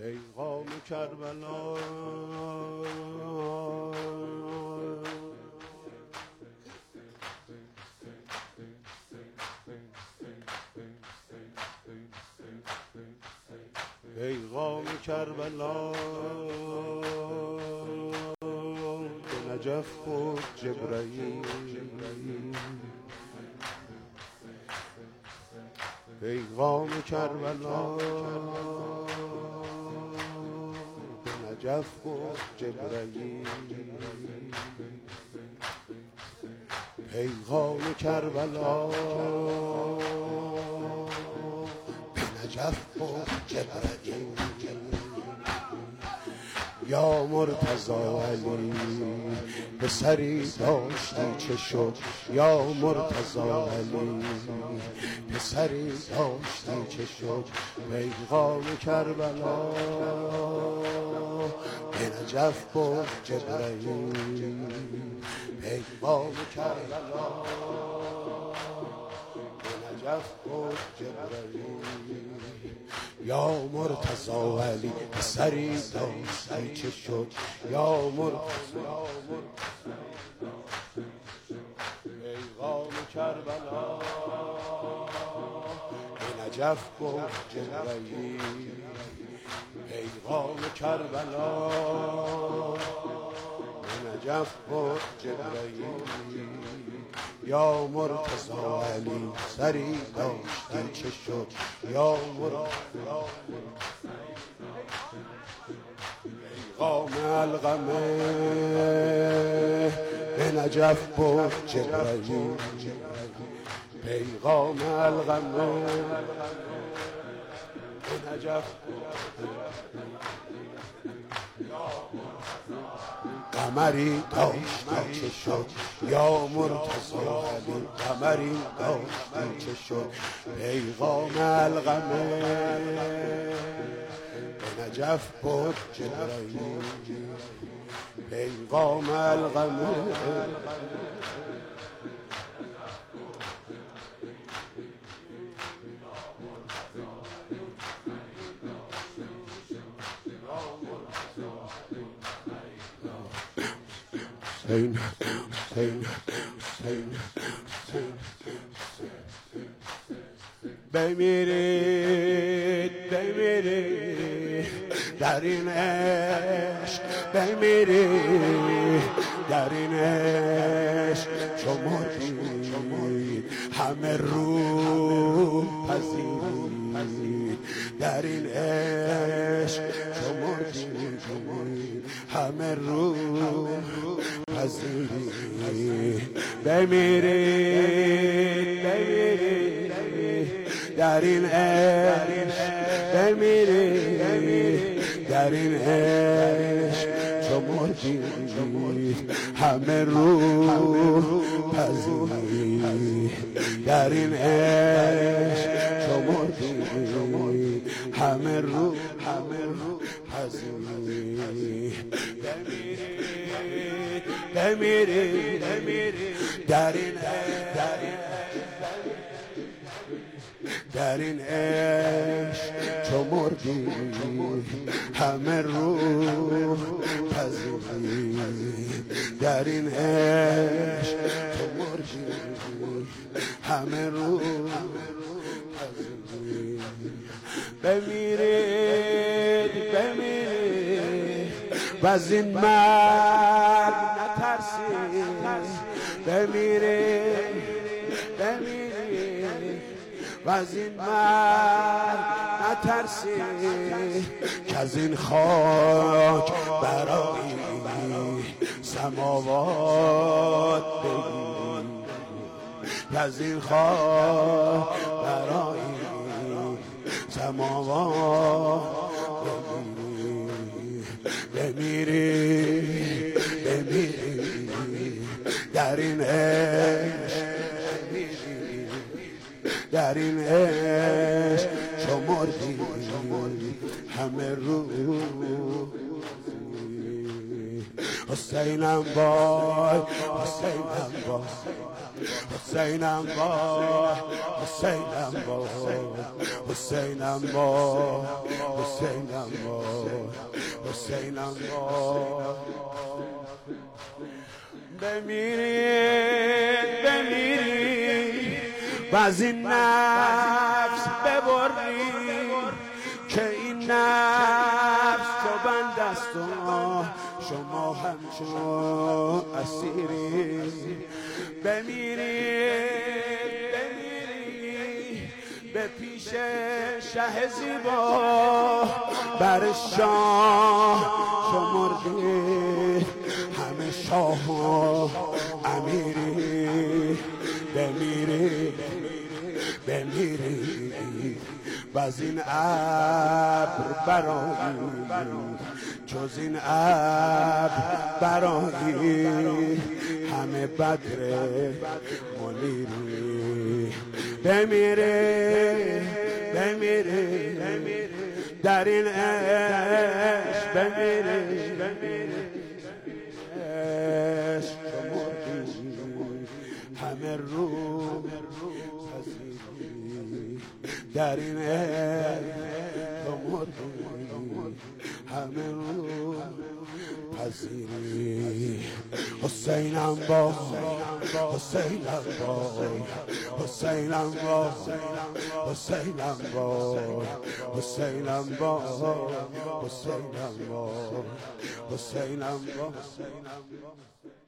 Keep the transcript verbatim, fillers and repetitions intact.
پیغام کربلا پیغام کربلا به نجف خود جبرئیل پیغام کربلا به نجف خود جبرئیل پیغام کربلا به نجف خود جبرئیل یا مرتضی علی پسری داشتی چه شد یا مرتضی علی پسری داشتی چه شد پیغام کربلا به نجف برد جبرئیل پیغام کربلا به نجف برد جبرئیل یا مرتضی علی پسری داشتی چه شد یا مرتضی پیغام کربلا به نجف برد جبرئیل پیغام کربلا به نجف برد جبرئیل یا مرتضی علی سری داشتی چه شد یا مرتضی پیغام القمه به نجف برد جبرئیل پیغام القمه به نجف قمری داشتی چه شد یا مرتضی علی قمری داشتی چه شد پیغام القمه به نجف برد جبرئیل پیغام القمه حسین حسین حسین حسین بمیرید بمیرید در این عشق بمیرید در این عشق چو مردید همه رو پذیرید در این عشق چو مردید همه رو پذیرید بمیرید بمیرید در این عشق بمیرید در این عشق چو مردید همه رو پذیرید در این عشق چو مردید همه رو همه رو پذیرید بمیرید بمیرید در این در این عشق چو مردید همه رو پذیرید در این عشق چو مردید همه رو پذیرید بمیرید بمیرید وز این مرگ نترسید بمیرید بمیرید وز این مرگ نترسید که از این خاک برای سماوات بگیرید که از این خاک برای سماوات بمیرید بمیرید در این عشق در این عشق چو مردید همه رو حسینم بای حسینم بای حسینم با حسینم با حسینم با حسینم با حسینم با بمیرید بمیرید و از این نفس ببرید که این نفس چو بند است و شما همچون اسیری. بمیرید بمیرید به پیش شه زیبا بر شاه شمردید همه شاه و امیری. بمیرید بمیرید و از این ابر برآیید جز این ابر برآیید همه بدر منیری. بمیرید بمیرید در این عشق بمیرید عشق مردید همه رو پذیری. در این عشق مردید همه رو پذیری. حسینم با حسینم با حسینم با حسینم با حسینم با حسینم با حسینم با